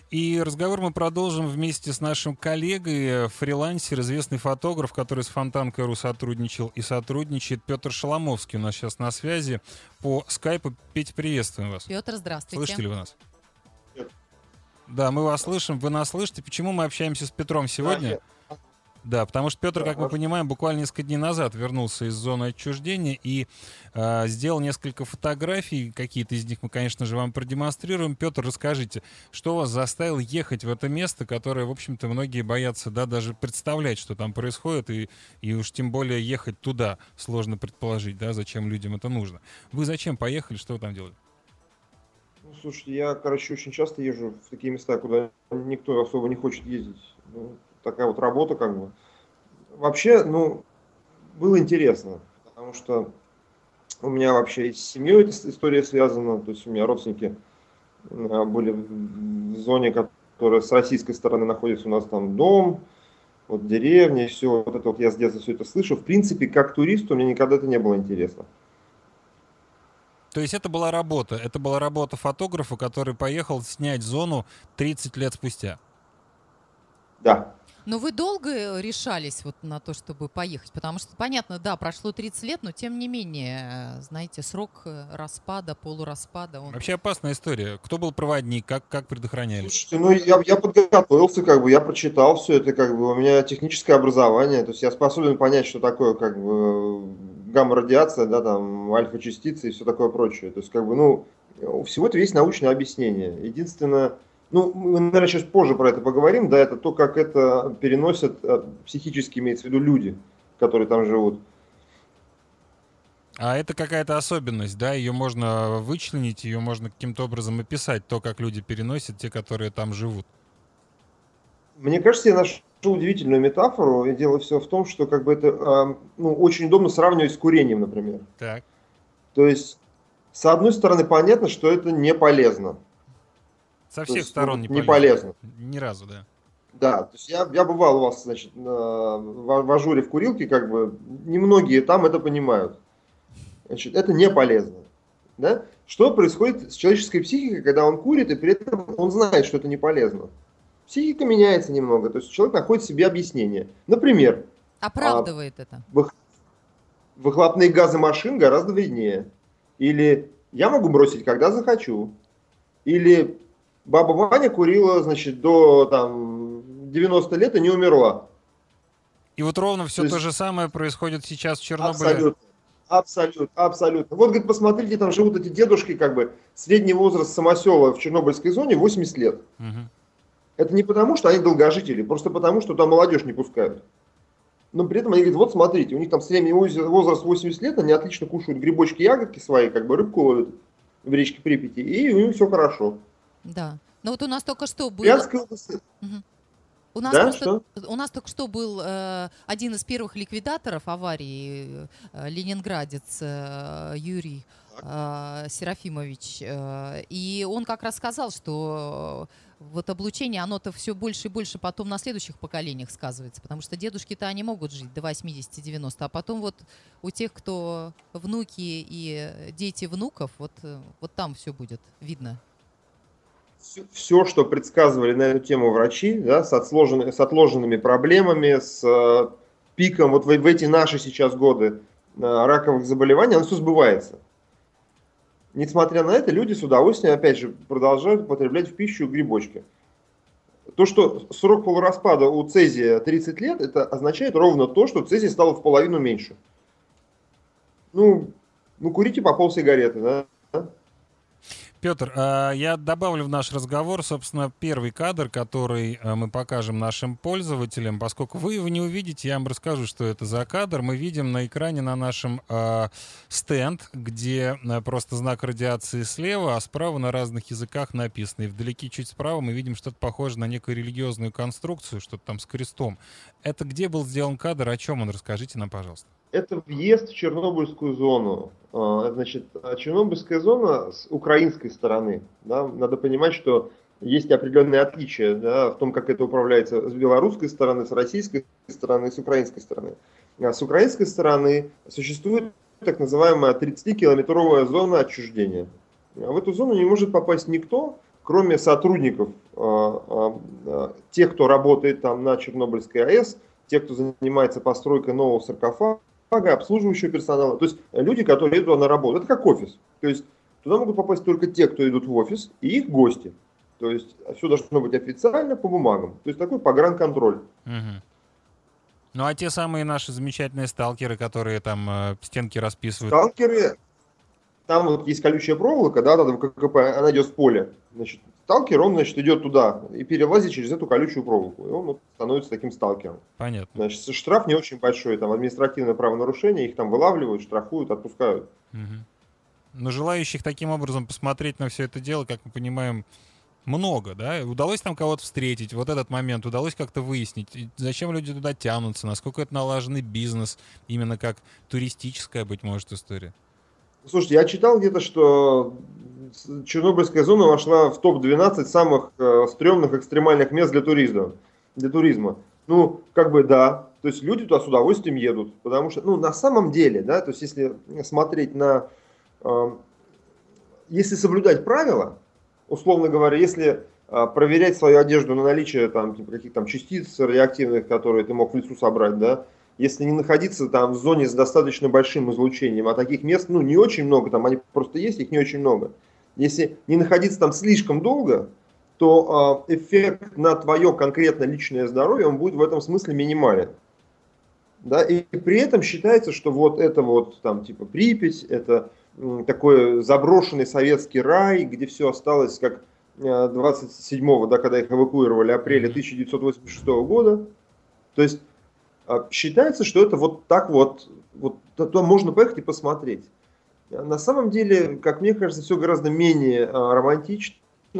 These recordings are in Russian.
И разговор мы продолжим вместе с нашим коллегой, фрилансер, известный фотограф, который с Фонтанка.ру сотрудничал и сотрудничает. Петр Шоломовский у нас сейчас на связи по скайпу. Петя, приветствуем вас. Петр, здравствуйте. Слышите ли вы нас? Да, мы вас слышим, вы нас слышите. Почему мы общаемся с Петром сегодня? Да, потому что Петр, как мы понимаем, буквально несколько дней назад вернулся из зоны отчуждения и сделал несколько фотографий. Какие-то из них мы, конечно же, вам продемонстрируем. Петр, расскажите, что вас заставило ехать в это место, которое, в общем-то, многие боятся, да, даже представлять, что там происходит, и уж тем более ехать туда сложно предположить, да, зачем людям это нужно. Вы зачем поехали, что вы там делали? Ну, слушайте, я, очень часто езжу в такие места, куда никто особо не хочет ездить. Ну, такая вот работа, как бы. Вообще, было интересно, потому что у меня вообще и с семьей эта история связана. То есть у меня родственники были в зоне, которая с российской стороны находится. У нас там дом, вот деревня, и все. Вот это вот я с детства все это слышу. В принципе, как туристу мне никогда это не было интересно. То есть это была работа фотографа, который поехал снять зону 30 лет спустя? Да. Но вы долго решались вот на то, чтобы поехать? Потому что, понятно, да, прошло 30 лет, но тем не менее, знаете, срок распада, полураспада. Вообще опасная история. Кто был проводник, как предохраняли? Слушайте, я подготовился, я прочитал все это, у меня техническое образование, то есть я способен понять, что такое, гамма-радиация, да, там, альфа-частицы и все такое прочее. То есть, у всего это есть научное объяснение. Единственное, мы, наверное, сейчас позже про это поговорим, да, это то, как это переносят психически, имеется в виду люди, которые там живут. А это какая-то особенность, да, ее можно вычленить, ее можно каким-то образом описать, то, как люди переносят, те, которые там живут. Мне кажется, я нашел удивительную метафору, и дело все в том, что это очень удобно сравнивать с курением, например. Так. То есть, с одной стороны, понятно, что это не полезно. Со всех сторон не полезно. Ни разу, да. Да, то есть я бывал у вас, значит, в Ажуре в курилке, немногие там это понимают. Значит, это не полезно. Да? Что происходит с человеческой психикой, когда он курит, и при этом он знает, что это не полезно? Психика меняется немного, то есть человек находит себе объяснение. Например, оправдывает это. Выхлопные газы машин гораздо вреднее. Или я могу бросить, когда захочу. Или баба Ваня курила, значит, до 90 лет и не умерла. И вот ровно все то же самое происходит сейчас в Чернобыле. Абсолютно. Вот, говорит, посмотрите, там живут эти дедушки, средний возраст самосела в Чернобыльской зоне 80 лет. Угу. Это не потому, что они долгожители, просто потому, что там молодежь не пускают. Но при этом они говорят, вот смотрите, у них там средний возраст 80 лет, они отлично кушают грибочки, ягодки свои, рыбку ловят в речке Припяти, и у них все хорошо. Да. Но вот у нас только что был... Угу. У нас только что был один из первых ликвидаторов аварии, ленинградец Юрий Серафимович. И он как раз сказал, что вот облучение, оно-то все больше и больше потом на следующих поколениях сказывается, потому что дедушки-то они могут жить до 80-90, а потом вот у тех, кто внуки и дети внуков, вот там все будет видно. Все, что предсказывали на эту тему врачи, да, с отложенными проблемами, с пиком вот в эти наши сейчас годы раковых заболеваний, оно все сбывается. Несмотря на это, люди с удовольствием, опять же, продолжают употреблять в пищу грибочки. То, что срок полураспада у цезия 30 лет, это означает ровно то, что цезий стало в половину меньше. Курите по полсигареты, да? Петр, я добавлю в наш разговор, собственно, первый кадр, который мы покажем нашим пользователям. Поскольку вы его не увидите, я вам расскажу, что это за кадр. Мы видим на экране на нашем стенд, где просто знак радиации слева, а справа на разных языках написано. И вдалеке чуть справа мы видим что-то похожее на некую религиозную конструкцию, что-то там с крестом. Это где был сделан кадр, о чем он? Расскажите нам, пожалуйста. Это въезд в Чернобыльскую зону. Значит, Чернобыльская зона с украинской стороны. Да, надо понимать, что есть определенные отличия, да, в том, как это управляется с белорусской стороны, с российской стороны, с украинской стороны. С украинской стороны существует так называемая 30-километровая зона отчуждения. В эту зону не может попасть никто, кроме сотрудников, тех, кто работает там на Чернобыльской АЭС, тех, кто занимается постройкой нового саркофага, обслуживающего персонала, то есть люди, которые идут на работу, это как офис. То есть туда могут попасть только те, кто идут в офис, и их гости. То есть все должно быть официально по бумагам. То есть такой погранконтроль. Угу. Ну а те самые наши замечательные сталкеры, которые там стенки расписывают? Сталкеры, там вот есть колючая проволока, да, в ККП, она идет с поля. Значит, сталкер, он, значит, идет туда и перелазит через эту колючую проволоку. И он вот становится таким сталкером. Понятно. Значит, штраф не очень большой, там административное правонарушение, их там вылавливают, штрафуют, отпускают. Угу. Но желающих таким образом посмотреть на все это дело, как мы понимаем, много, да? Удалось там кого-то встретить, вот этот момент удалось как-то выяснить, зачем люди туда тянутся, насколько это налаженный бизнес, именно как туристическая, быть может, история? Слушайте, я читал где-то, что Чернобыльская зона вошла в топ-12 самых стрёмных экстремальных мест для туризма. Ну, как бы да, то есть люди туда с удовольствием едут, потому что, ну, на самом деле, да, то есть если смотреть на, если соблюдать правила, условно говоря, если проверять свою одежду на наличие там типа, каких-то там частиц радиоактивных, которые ты мог в лесу собрать, да, если не находиться там в зоне с достаточно большим излучением, а таких мест, ну, не очень много, там они просто есть, их не очень много. Если не находиться там слишком долго, то эффект на твое конкретно личное здоровье, он будет в этом смысле минимален. Да, и при этом считается, что вот это вот там типа Припять, это такой заброшенный советский рай, где все осталось как 27-го, да, когда их эвакуировали, апреля 1986 года. То есть считается, что это вот так вот, то можно поехать и посмотреть. На самом деле, как мне кажется, все гораздо менее романтично.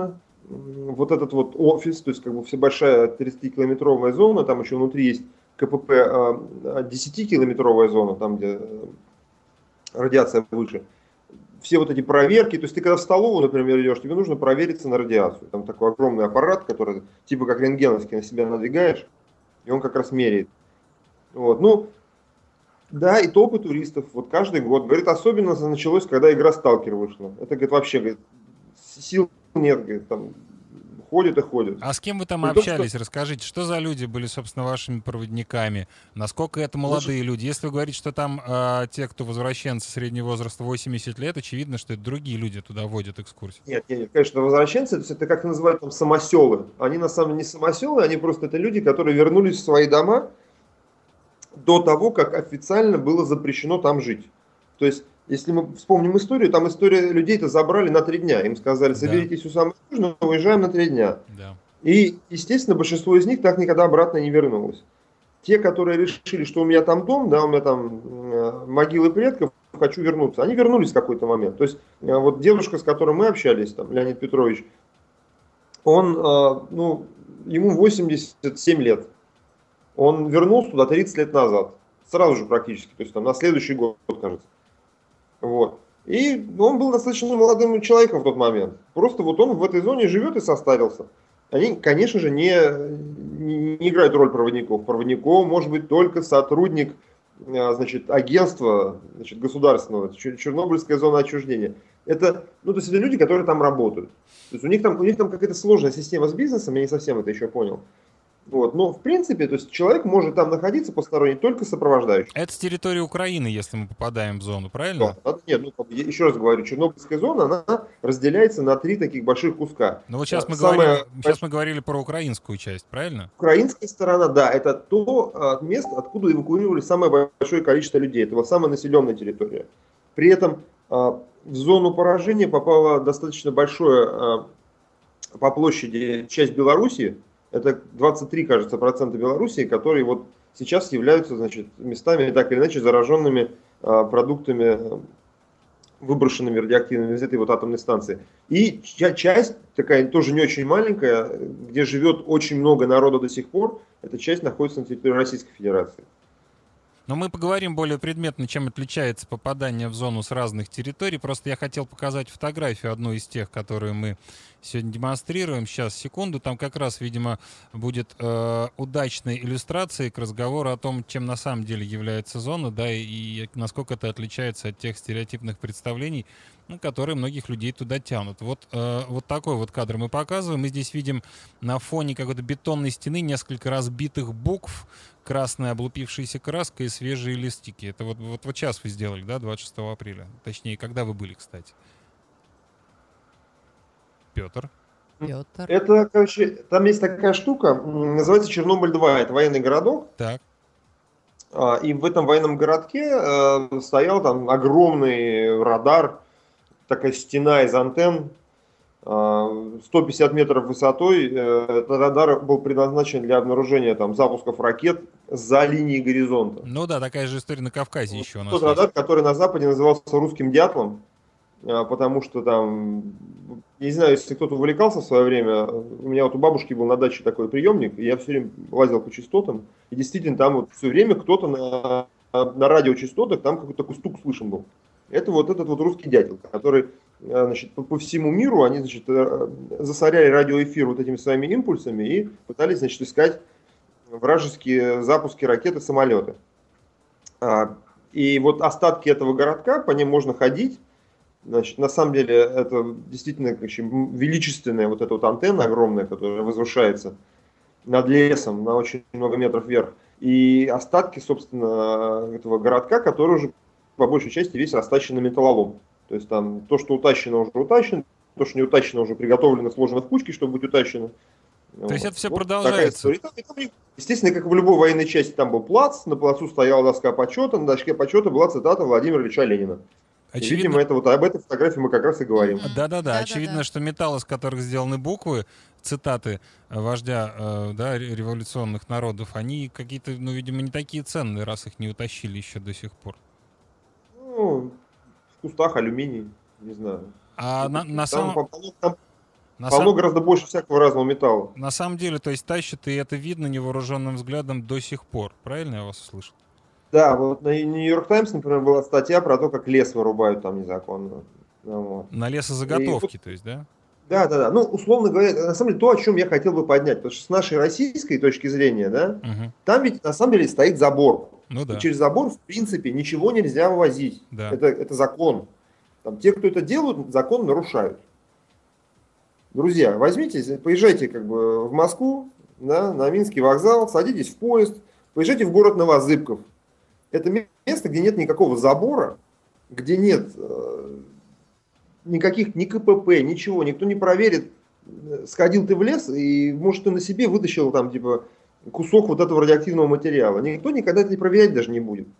Вот этот вот офис, то есть как бы вся большая 30-километровая зона, там еще внутри есть КПП 10-километровая зона, там где радиация выше. Все вот эти проверки, то есть ты когда в столовую, например, идешь, тебе нужно провериться на радиацию. Там такой огромный аппарат, который типа как рентгеновский на себя надвигаешь, и он как раз меряет. Вот, ну, да, и толпы туристов, вот каждый год. Говорит, особенно началось, когда игра «Сталкер» вышла. Это, говорит, вообще, говорит, сил нет, говорит, там, ходят и ходят. А с кем вы там общались? Расскажите, что за люди были, собственно, вашими проводниками? Насколько это молодые люди? Если вы говорите, что там те, кто возвращенцы среднего возраста 80 лет, очевидно, что это другие люди туда водят экскурсии. Нет, конечно, возвращенцы, то есть это как называют там самоселы. Они на самом деле не самоселы, они просто это люди, которые вернулись в свои дома до того, как официально было запрещено там жить. То есть, если мы вспомним историю, там история людей-то забрали на 3 дня. Им сказали, соберитесь у самого нужного, уезжаем на 3 дня. Да. И, естественно, большинство из них так никогда обратно не вернулось. Те, которые решили, что у меня там дом, да, у меня там могилы предков, хочу вернуться, они вернулись в какой-то момент. То есть, вот девушка, с которой мы общались, там, Леонид Петрович, он, ну, ему 87 лет. Он вернулся туда 30 лет назад. Сразу же практически, то есть там на следующий год, кажется. Вот. И он был достаточно молодым человеком в тот момент. Просто вот он в этой зоне живет и состарился. Они, конечно же, не играют роль проводников. Проводником может быть только сотрудник, значит, агентства, значит, государственного, Чернобыльская зона отчуждения. Это, ну, то есть это люди, которые там работают. То есть у них там какая-то сложная система с бизнесом, я не совсем это еще понял. Вот. Но, в принципе, то есть человек может там находиться посторонний только сопровождающий. Это с территории Украины, если мы попадаем в зону, правильно? Да. Нет, ну, еще раз говорю, Чернобыльская зона, она разделяется на 3 таких больших куска. Ну вот сейчас мы говорили про украинскую часть, правильно? Украинская сторона, да, это то место, откуда эвакуировали самое большое количество людей. Это вот самая населенная территория. При этом в зону поражения попала достаточно большое по площади часть Белоруссии. Это 23, кажется, процента Белоруссии, которые вот сейчас являются, значит, местами так или иначе зараженными продуктами, выброшенными радиоактивными из этой вот атомной станции. И часть, такая тоже не очень маленькая, где живет очень много народа до сих пор, эта часть находится на территории Российской Федерации. Но мы поговорим более предметно, чем отличается попадание в зону с разных территорий. Просто я хотел показать фотографию, одну из тех, которые мы сегодня демонстрируем. Сейчас, секунду. Там как раз, видимо, будет удачной иллюстрацией к разговору о том, чем на самом деле является зона, да, и насколько это отличается от тех стереотипных представлений, которые многих людей туда тянут. Вот такой вот кадр мы показываем. Мы здесь видим на фоне какой-то бетонной стены несколько разбитых букв, красная облупившаяся краска и свежие листики. Это вот сейчас вы сделали, да, 26 апреля? Точнее, когда вы были, кстати? Петр? Это, короче, там есть такая штука, называется Чернобыль-2, это военный городок. Так. И в этом военном городке стоял там огромный радар, такая стена из антенн, 150 метров высотой. Этот радар был предназначен для обнаружения там запусков ракет за линией горизонта. Ну да, такая же история на Кавказе еще у нас тот радар, который на Западе назывался русским дятлом, потому что там, не знаю, если кто-то увлекался в свое время, у меня вот у бабушки был на даче такой приемник, и я все время лазил по частотам, и действительно там вот все время кто-то на радиочастотах, там какой-то такой стук слышен был. Это вот этот вот русский дятел, который, значит, по всему миру, они, значит, засоряли радиоэфир вот этими своими импульсами и пытались, значит, искать вражеские запуски ракет и самолеты. И вот остатки этого городка, по ним можно ходить. Значит, на самом деле это действительно очень величественная вот эта вот антенна огромная, которая возвышается над лесом на очень много метров вверх. И остатки, собственно, этого городка, который уже по большей части весь растащен на металлолом. То есть там то, что утащено, уже утащено, то, что не утащено, уже приготовлено, сложено в кучки, чтобы быть утащено. То есть это все продолжается. Естественно, как в любой военной части, там был плац, на плацу стояла доска почета, на доске почета была цитата Владимира Ильича Ленина. Очевидно, и, видимо, это вот об этой фотографии мы как раз и говорим. Да. Очевидно, что металл, из которых сделаны буквы, цитаты вождя революционных народов, они какие-то, видимо, не такие ценные, раз их не утащили еще до сих пор. В кустах алюминий, не знаю. Полно гораздо больше всякого разного металла. На самом деле, то есть тащат, и это видно невооруженным взглядом до сих пор. Правильно я вас услышал? Да, вот на Нью-Йорк Таймс, например, была статья про то, как лес вырубают там незаконно. Вот. На лесозаготовки, то есть, да? Да. Ну, условно говоря, на самом деле, то, о чем я хотел бы поднять, потому что с нашей российской точки зрения, да, там ведь на самом деле стоит забор. Ну да. И через забор, в принципе, ничего нельзя вывозить. Да. Это закон. Там, те, кто это делают, закон нарушают. Друзья, возьмите, поезжайте в Москву, да, на Минский вокзал, садитесь в поезд, поезжайте в город Новозыбков. Это место, где нет никакого забора, где нет никаких ни КПП, ничего, никто не проверит, сходил ты в лес и, может, ты на себе вытащил там, кусок вот этого радиоактивного материала. Никто никогда это не проверять даже не будет.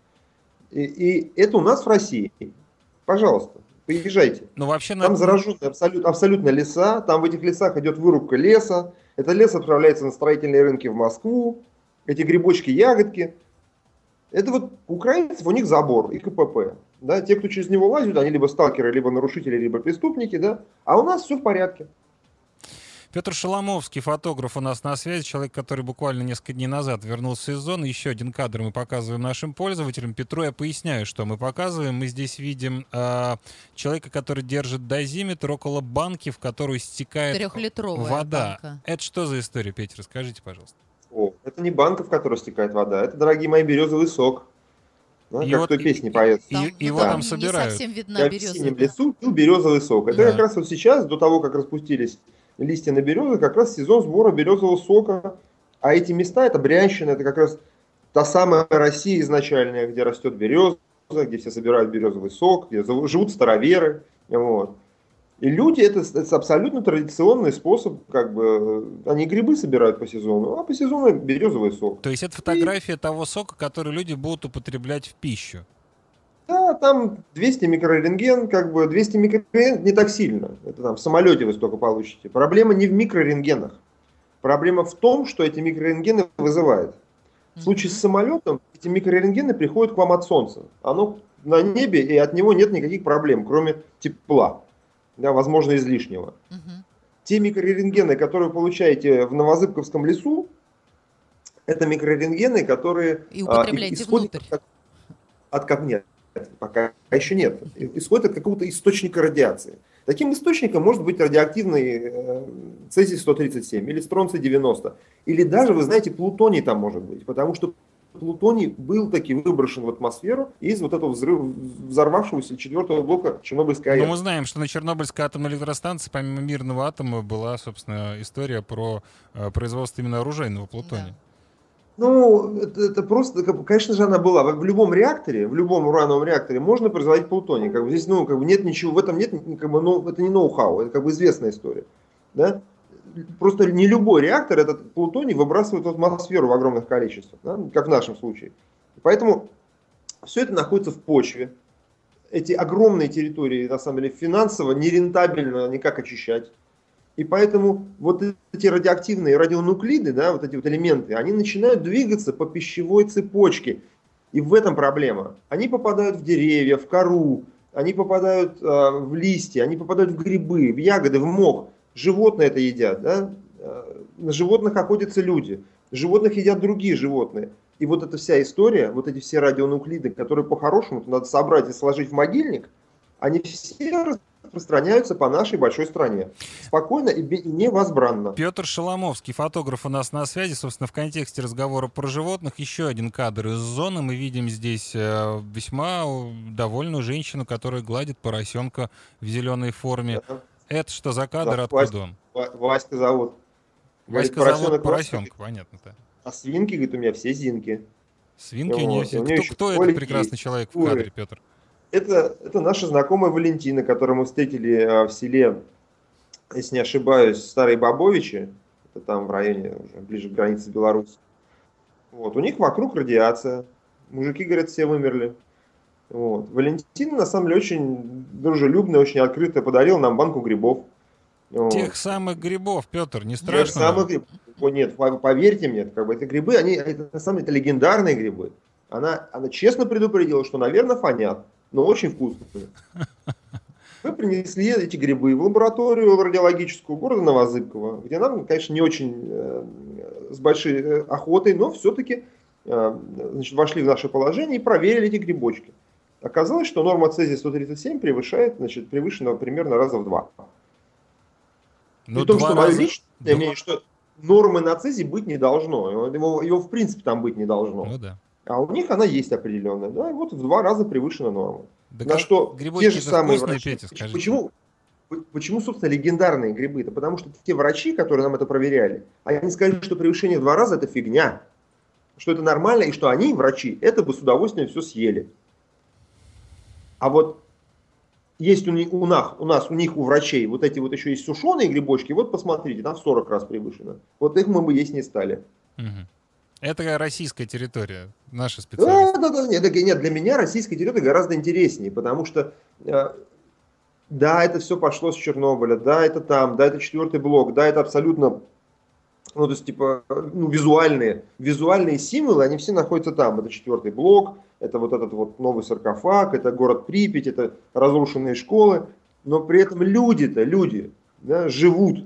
И это у нас в России. Пожалуйста, поезжайте. Там зараженные абсолютно леса, там в этих лесах идет вырубка леса, этот лес отправляется на строительные рынки в Москву, эти грибочки, ягодки. Это вот украинцев, у них забор и КПП. Да? Те, кто через него лазят, они либо сталкеры, либо нарушители, либо преступники. Да? А у нас все в порядке. Петр Шоломовский, фотограф, у нас на связи, человек, который буквально несколько дней назад вернулся из зоны. Еще один кадр мы показываем нашим пользователям. Петру я поясняю, что мы показываем. Мы здесь видим человека, который держит дозиметр около банки, в которую стекает 3-литровая вода. банка. Это что за история, Петя? Расскажите, пожалуйста. Это не банка, в которой стекает вода, это, дорогие мои, березовый сок. Да, как в той песне поется. Его там собирают. Не совсем видна береза. В синем лесу пил березовый сок. Это как раз вот сейчас, до того, как распустились листья на березы, как раз сезон сбора березового сока. А эти места, это Брянщина, это как раз та самая Россия изначальная, где растет береза, где все собирают березовый сок, где живут староверы. Вот. И люди, это абсолютно традиционный способ, они грибы собирают по сезону, а по сезону березовый сок. То есть это фотография того сока, который люди будут употреблять в пищу? Да, там 200 микрорентген, 200 микрорентген не так сильно. Это там в самолете вы столько получите. Проблема не в микрорентгенах. Проблема в том, что эти микрорентгены вызывают. В случае с самолетом эти микрорентгены приходят к вам от солнца. Оно на небе, и от него нет никаких проблем, кроме тепла. Да, возможно, излишнего. Те микрорентгены, которые вы получаете в Новозыбковском лесу, это микрорентгены, которые и употребляете внутрь. Нет, пока еще нет. Исходят от какого-то источника радиации. Таким источником может быть радиоактивный цезий-137 или стронций-90. Или даже, вы знаете, плутоний там может быть. Потому что плутоний был таки выброшен в атмосферу из вот этого взорвавшегося 4-го блока Чернобыльской АЭС. Но мы знаем, что на Чернобыльской атомной электростанции, помимо мирного атома, была, собственно, история про производство именно оружейного плутония. Да. Ну, это просто, конечно же, она была. В любом реакторе, в любом урановом реакторе можно производить плутоний. Как бы здесь, ну, как бы нет ничего, в этом нет, как бы, ну, это не ноу-хау, это как бы известная история. Да? Просто не любой реактор этот плутоний выбрасывает в атмосферу в огромных количествах, да? Как в нашем случае. Поэтому все это находится в почве. Эти огромные территории, на самом деле, финансово нерентабельно никак очищать. И поэтому вот эти радиоактивные радионуклиды, да, вот эти вот элементы, они начинают двигаться по пищевой цепочке. И в этом проблема. Они попадают в деревья, в кору, они попадают в листья, они попадают в грибы, в ягоды, в мох. Животные это едят, да? На животных охотятся люди, животных едят другие животные. И вот эта вся история, вот эти все радионуклиды, которые по-хорошему надо собрать и сложить в могильник, они все распространяются по нашей большой стране. Спокойно и невозбранно. Петр Шоломовский, фотограф, у нас на связи. Собственно, в контексте разговора про животных еще один кадр из зоны. Мы видим здесь весьма довольную женщину, которая гладит поросенка в зеленой форме. Да. Это что за кадр? Да, откуда он? Васька зовут. Васька зовут поросенка, понятно-то. А свинки, говорит, у меня все зинки. Свинки у нее все. Кто этот прекрасный человек в кадре, Петр? Это наша знакомая Валентина, которую мы встретили в селе, если не ошибаюсь, Старые Бобовичи. Это там в районе, уже ближе к границе Беларуси. Вот. У них вокруг радиация. Мужики, говорят, все вымерли. Вот. Валентина, на самом деле, очень дружелюбная, очень открытая, подарила нам банку грибов. Вот. Тех самых грибов, Петр, не страшно? Тех самых грибов. Нет, поверьте мне, как бы, это грибы, это, на самом деле, это легендарные грибы. Она честно предупредила, что, наверное, фонят, но очень вкусные. Мы принесли эти грибы в лабораторию радиологическую города Новозыбково, где нам, конечно, не очень с большой охотой, но все-таки вошли в наше положение и проверили эти грибочки. Оказалось, что норма цезия-137 превышена примерно раза в 2. Ну, при том, что мое личное мнение, что нормы на цезий быть не должно. Его в принципе там быть не должно. Ну, да. А у них она есть определенная. Да, и вот в 2 раза превышена норма. Да, на что те же самые вкусные, врачи. Петя, почему, собственно, легендарные грибы? Это потому что те врачи, которые нам это проверяли, они сказали, что превышение в 2 раза это фигня. Что это нормально, и что они, врачи, это бы с удовольствием все съели. А вот есть у них, у врачей, вот эти вот еще есть сушеные грибочки, вот посмотрите, там в 40 раз превышено. Вот их мы бы есть не стали. Угу. Это российская территория, наши специалисты. Да, нет, для меня российская территория гораздо интереснее, потому что, да, это все пошло с Чернобыля, да, это там, да, это 4-й блок, да, это абсолютно, ну, то есть, типа, визуальные символы, они все находятся там. Это 4-й блок, это вот этот вот новый саркофаг, это город Припять, это разрушенные школы, но при этом люди, да, живут.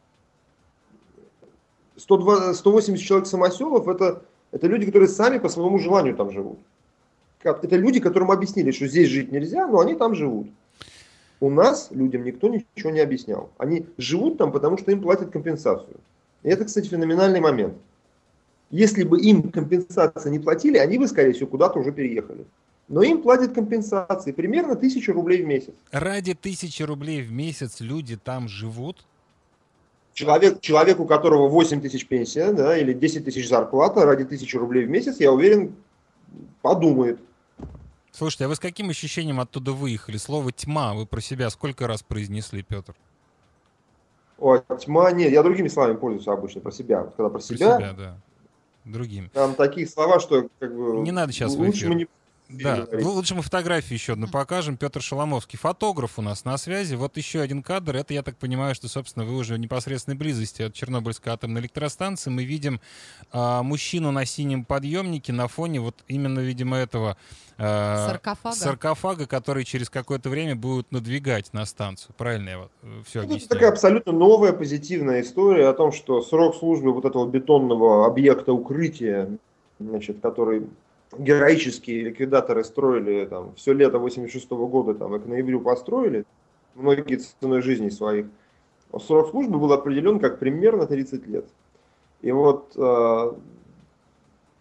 180 человек самоселов это люди, которые сами по своему желанию там живут. Это люди, которым объяснили, что здесь жить нельзя, но они там живут. У нас людям никто ничего не объяснял. Они живут там, потому что им платят компенсацию. И это, кстати, феноменальный момент. Если бы им компенсации не платили, они бы, скорее всего, куда-то уже переехали. Но им платят компенсации, примерно 1000 рублей в месяц. Ради 1000 рублей в месяц люди там живут? Человек, у которого 8 тысяч пенсия, да, или 10 тысяч зарплата, ради 1000 рублей в месяц, я уверен, подумает. Слушайте, а вы с каким ощущением оттуда выехали? Слово «тьма» вы про себя сколько раз произнесли, Петр? О, тьма, нет, я другими словами пользуюсь обычно, про себя. Вот когда про себя, да. Другими. Там такие слова, что как бы... Не надо сейчас лучше мы не... Да, лучше мы фотографию еще одну покажем. Петр Шоломовский, фотограф у нас на связи. Вот еще один кадр. Это, я так понимаю, что, собственно, вы уже в непосредственной близости от Чернобыльской атомной электростанции. Мы видим мужчину на синем подъемнике на фоне вот именно, видимо, этого саркофага, который через какое-то время будут надвигать на станцию. Правильно я все объясняю? Это такая абсолютно новая позитивная история о том, что срок службы вот этого бетонного объекта укрытия, значит, который... героические ликвидаторы строили там, все лето 1986 года там, и к ноябрю построили, многие ценой жизни своих. Срок службы был определен как примерно 30 лет. И вот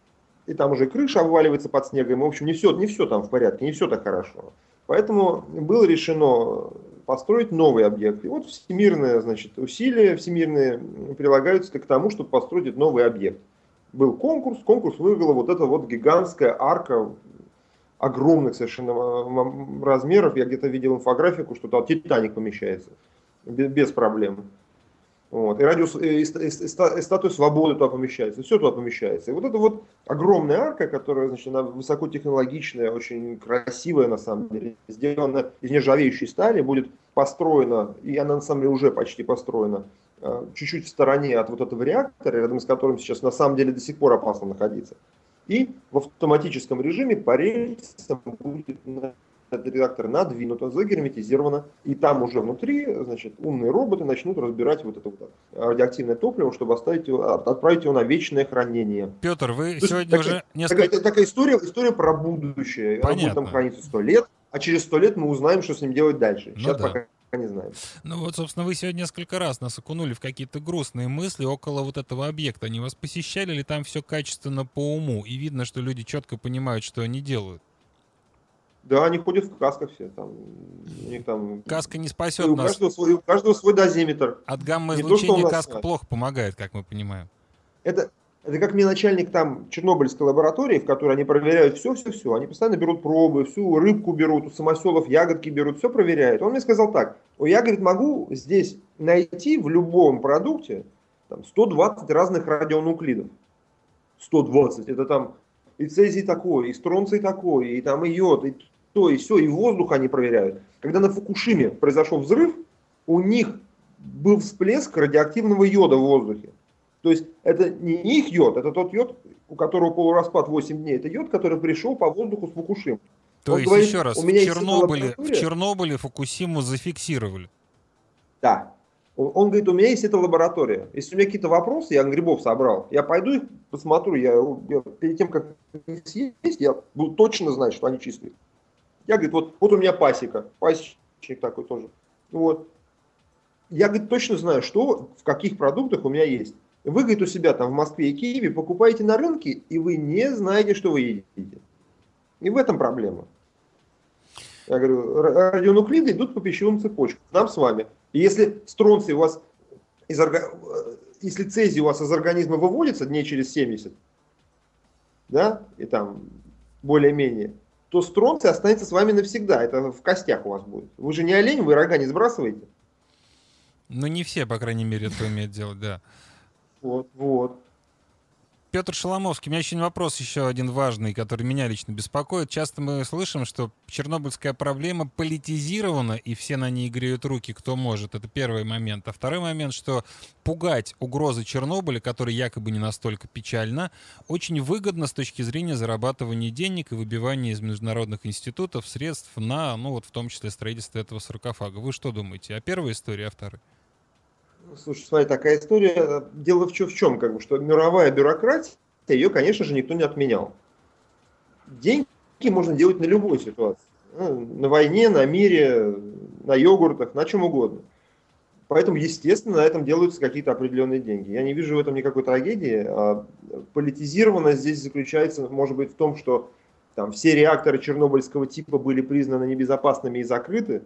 и там уже крыша обваливается под снегом. В общем, не все там в порядке, не все так хорошо. Поэтому было решено построить новый объект. И вот всемирные, значит, усилия всемирные прилагаются к тому, чтобы построить этот новый объект. Был конкурс выиграла вот эта вот гигантская арка огромных совершенно размеров. Я где-то видел инфографику, что там Титаник помещается без проблем. Вот. И радиус, и статуя свободы туда помещается, все туда помещается. И вот эта вот огромная арка, которая, значит, она высокотехнологичная, очень красивая на самом деле, сделана из нержавеющей стали, будет построена, и она на самом деле уже почти построена, чуть-чуть в стороне от вот этого реактора, рядом с которым сейчас на самом деле до сих пор опасно находиться. И в автоматическом режиме по рельсам будет этот реактор надвинуто, загерметизировано, и там уже внутри, значит, умные роботы начнут разбирать вот это вот радиоактивное топливо, чтобы отправить его на вечное хранение. Петр, вы сегодня уже несколько... Такая история про будущее. Понятно. Она будет там храниться 100 лет, а через 100 лет мы узнаем, что с ним делать дальше. Сейчас пока не знаем. Ну вот, собственно, вы сегодня несколько раз нас окунули в какие-то грустные мысли около вот этого объекта. Они вас посещали, или там все качественно по уму? И видно, что люди четко понимают, что они делают. Да, они ходят в касках все. Там, у них там... Каска не спасет нас. У каждого свой дозиметр. От гамма-излучения каска плохо помогает, как мы понимаем. Это как мне начальник там Чернобыльской лаборатории, в которой они проверяют все. Они постоянно берут пробы, всю рыбку берут, у самосёлов ягодки берут, все проверяют. Он мне сказал так: я, говорит, могу здесь найти в любом продукте там, 120 разных радионуклидов. 120, это там и цезий такой, и стронций такой, и там и йод, и то, и все, и воздух они проверяют. Когда на Фукушиме произошел взрыв, у них был всплеск радиоактивного йода в воздухе. То есть это не их йод, это тот йод, у которого полураспад 8 дней. Это йод, который пришел по воздуху с Фукушимы. То есть, говорит, еще раз, в Чернобыле Фукусиму зафиксировали. Да. Он говорит, у меня есть эта лаборатория. Если у меня какие-то вопросы, я грибов собрал, я пойду их посмотрю, я перед тем, как их съесть, я буду точно знать, что они чистые. Я, говорит, вот у меня пасечник такой тоже. Вот. Я, говорит, точно знаю, что в каких продуктах у меня есть. Вы, говорит, у себя там в Москве и Киеве покупаете на рынке, и вы не знаете, что вы едите. И в этом проблема. Я говорю, радионуклиды идут по пищевым цепочкам. Нам с вами. И если стронций у вас если цезий у вас из организма выводится дней через 70, да, и там более-менее, то стронций останется с вами навсегда. Это в костях у вас будет. Вы же не олень, вы рога не сбрасываете. Ну, не все, по крайней мере, это умеют делать, да. Вот. Петр Шоломовский, у меня еще вопрос еще один важный, который меня лично беспокоит. Часто мы слышим, что чернобыльская проблема политизирована, и все на ней греют руки, кто может. Это первый момент. А второй момент, что пугать угрозы Чернобыля, которая якобы не настолько печальна, очень выгодно с точки зрения зарабатывания денег и выбивания из международных институтов средств на, ну вот в том числе, строительство этого саркофага. Вы что думаете? О первой истории, о второй? Слушай, смотри, такая история. Дело в чем, как бы, что мировая бюрократия, ее, конечно же, никто не отменял. Деньги можно делать на любой ситуации. На войне, на мире, на йогуртах, на чем угодно. Поэтому, естественно, на этом делаются какие-то определенные деньги. Я не вижу в этом никакой трагедии. Политизированность здесь заключается, может быть, в том, что там все реакторы чернобыльского типа были признаны небезопасными и закрыты.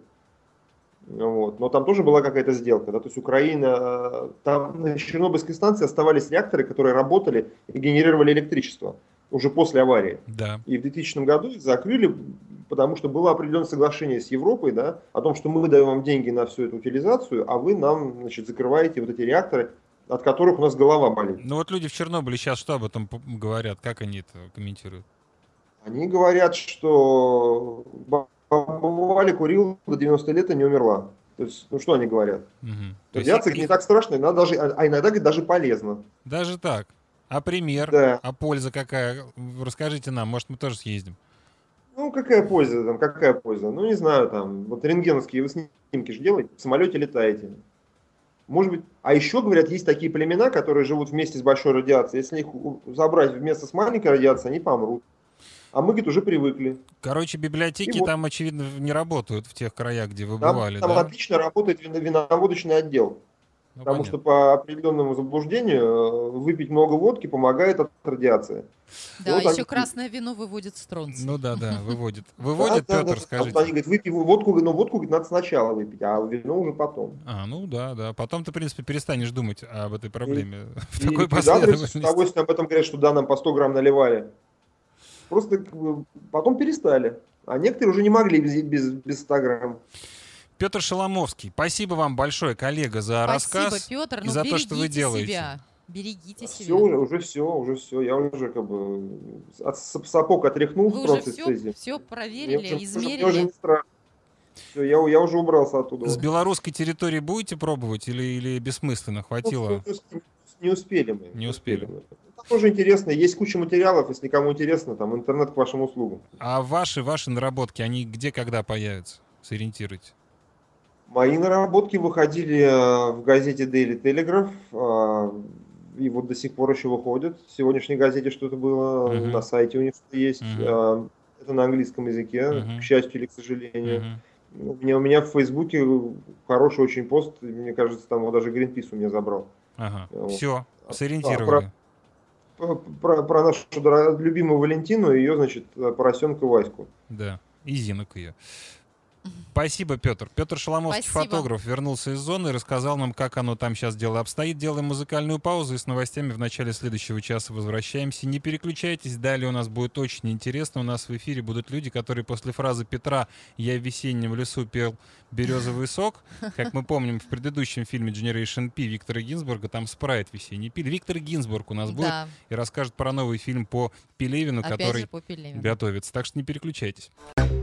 Вот. Но там тоже была какая-то сделка. Да? То есть Украина, там на Чернобыльской станции оставались реакторы, которые работали и генерировали электричество уже после аварии. Да. И в 2000 году их закрыли, потому что было определенное соглашение с Европой, да, о том, что мы даем вам деньги на всю эту утилизацию, а вы нам, значит, закрываете вот эти реакторы, от которых у нас голова болит. Ну вот люди в Чернобыле сейчас что об этом говорят? Как они это комментируют? Они говорят, что бывали, курил до 90 лет и не умерла. То есть, ну что они говорят? Радиация не так страшно, иногда даже полезно. Даже так? А пример? Да. А польза какая? Расскажите нам, может мы тоже съездим. Ну какая польза? Ну не знаю, там, вот рентгеновские вы снимки же делаете, в самолете летаете. Может быть, а еще, говорят, есть такие племена, которые живут вместе с большой радиацией. Если их забрать вместе с маленькой радиацией, они помрут. А мы, говорит, уже привыкли. Короче, библиотеки там, очевидно, не работают в тех краях, где вы там, бывали, там да? Отлично работает виноводочный отдел. Ну, Потому понятно. что по определенному заблуждению выпить много водки помогает от радиации. Да, Вот еще они- красное вино выводит стронций. Ну да, выводит. Да, Выводит, да, Петр, да. скажите. Они говорят, выпей водку, но водку говорит, надо сначала выпить, а вино уже потом. Ну да. Потом ты, в принципе, перестанешь думать об этой проблеме в И такой ликвидаторы с последовательности. удовольствием об этом говорят, что да, нам по 100 грамм наливали. Просто потом перестали. А некоторые уже не могли без 100 грамм. Петр Шеломовский, спасибо вам большое, коллега, за рассказ. Спасибо, Петр. И Ну, за то, что вы берегите делаете. себя. Берегите Все, себя. уже все. Я уже как бы от сапог отряхнул Вы в уже профсессии. все проверили, Мне уже измерили. не страшно. Все, я уже убрался оттуда. С белорусской территории будете пробовать или бессмысленно? Хватило? Не успели мы. Не успели. Там тоже интересно. Есть куча материалов, если кому интересно, там интернет к вашим услугам. А ваши наработки, они где, когда появятся? Сориентируйте. Мои наработки выходили в газете Daily Telegraph, и вот до сих пор еще выходят. В сегодняшней газете что-то было, на сайте у них что-то есть. Это на английском языке, к счастью или к сожалению. У меня в Фейсбуке хороший очень пост, мне кажется, там его даже Greenpeace у меня забрал. Вот. Все, сориентировали. Про нашу любимую Валентину и ее, значит, поросенка Ваську. Да, и Зинок ее. Спасибо, Петр. Петр Шеломовский, фотограф, вернулся из зоны и рассказал нам, как оно там сейчас дело обстоит. Делаем музыкальную паузу и с новостями в начале следующего часа возвращаемся. Не переключайтесь, далее у нас будет очень интересно. У нас в эфире будут люди, которые после фразы Петра «Я в весеннем лесу пел березовый сок», как мы помним в предыдущем фильме Generation P Виктора Гинзбурга, там Спрайт весенний пиль. Виктор Гинзбург у нас будет и расскажет про новый фильм по Пелевину, опять который по Пелевину готовится. Так что не переключайтесь.